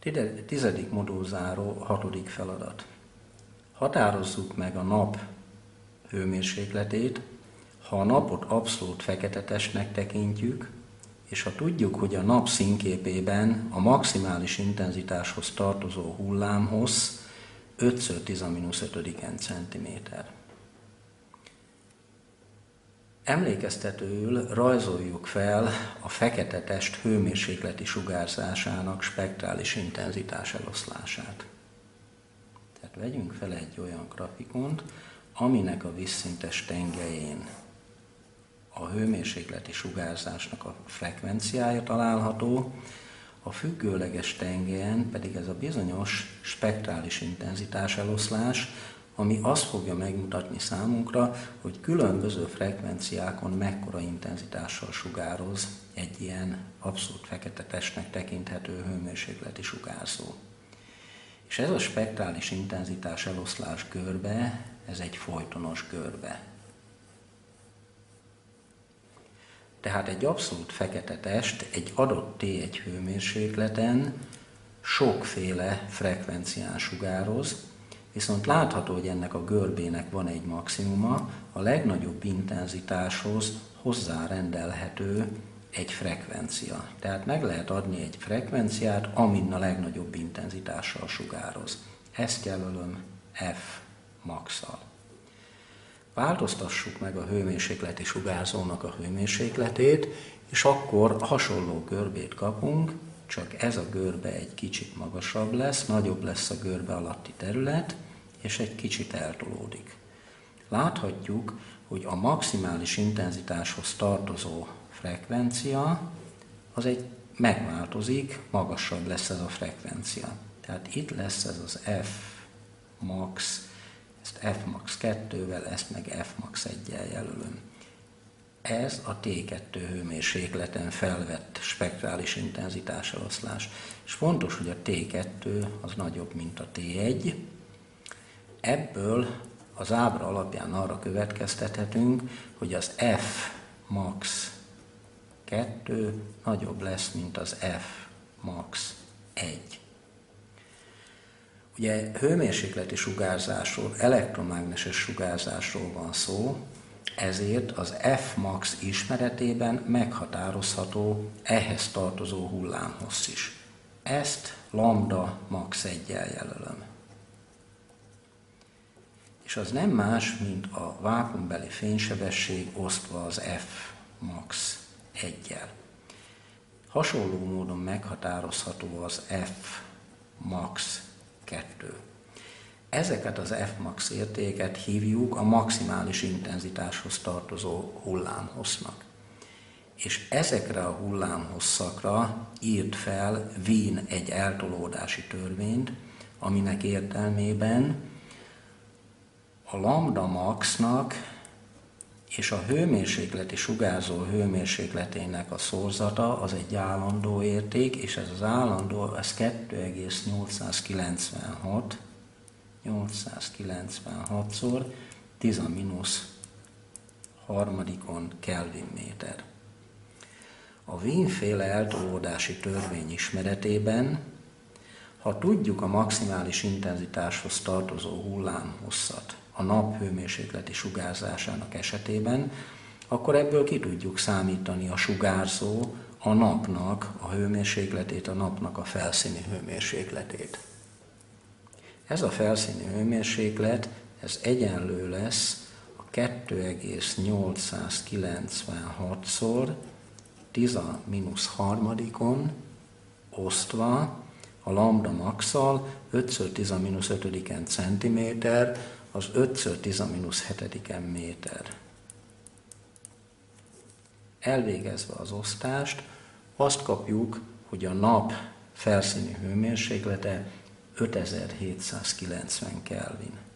Tizedik modulzáró, 6. feladat. Határozzuk meg a nap hőmérsékletét, ha a napot abszolút fekete testnek tekintjük, és ha tudjuk, hogy a nap színképében a maximális intenzitáshoz tartozó hullámhossz 5×10⁻5 cm. Emlékeztetőül rajzoljuk fel a fekete test hőmérsékleti sugárzásának spektrális intenzitás eloszlását. Tehát vegyünk fel egy olyan grafikont, aminek a vízszintes tengelyén a hőmérsékleti sugárzásnak a frekvenciája található, a függőleges tengelyen pedig ez a bizonyos spektrális intenzitás eloszlás, ami azt fogja megmutatni számunkra, hogy különböző frekvenciákon mekkora intenzitással sugároz egy ilyen abszolút fekete testnek tekinthető hőmérsékleti sugárzó. És ez a spektrális intenzitás eloszlás görbe, ez egy folytonos görbe. Tehát egy abszolút fekete test egy adott T1 hőmérsékleten sokféle frekvencián sugároz, viszont látható, hogy ennek a görbének van egy maximuma, a legnagyobb intenzitáshoz hozzárendelhető egy frekvencia. Tehát meg lehet adni egy frekvenciát, amin a legnagyobb intenzitással sugároz. Ezt jelölöm F max-szal. Változtassuk meg a hőmérsékleti sugárzónak a hőmérsékletét, és akkor hasonló görbét kapunk, csak ez a görbe egy kicsit magasabb lesz, nagyobb lesz a görbe alatti terület, és egy kicsit eltolódik. Láthatjuk, hogy a maximális intenzitáshoz tartozó frekvencia az egy megváltozik, magasabb lesz ez a frekvencia. Tehát itt lesz ez az F max, ezt F max 2-vel, ezt meg F max 1-jel jelölöm. Ez a T2 hőmérsékleten felvett spektrális intenzitás eloszlás. És fontos, hogy a T2 az nagyobb, mint a T1. Ebből az ábra alapján arra következtethetünk, hogy az F max 2 nagyobb lesz, mint az F max 1. Ugye hőmérsékleti sugárzásról, elektromágneses sugárzásról van szó, ezért az F max ismeretében meghatározható ehhez tartozó hullámhossz is. Ezt lambda max 1-jel jelölöm. És az nem más, mint a vákuumbeli fénysebesség osztva az F max 1-jel. Hasonló módon meghatározható az F max 2. Ezeket az F max értéket hívjuk a maximális intenzitáshoz tartozó hullámhossznak. És ezekre a hullámhosszakra írt fel Wien egy eltolódási törvényt, aminek értelmében a lambda maxnak és a hőmérsékleti sugárzó hőmérsékletének a szorzata az egy állandó érték, és ez az állandó, ez 2,896 896-szor 10⁻³ Kelvin méter. A Wien-féle eltolódási törvény ismeretében, ha tudjuk a maximális intenzitáshoz tartozó hullámhosszat a nap hőmérsékleti sugárzásának esetében, akkor ebből ki tudjuk számítani a sugárzó, a napnak a hőmérsékletét, a napnak a felszíni hőmérsékletét. Ez a felszíni hőmérséklet, ez egyenlő lesz a 2,896-szor 10⁻³ osztva a lambda max-szal 5×10⁻5 cm, az 5×10⁻7 méter. Elvégezve az osztást, azt kapjuk, hogy a nap felszíni hőmérséklete 5790 Kelvin.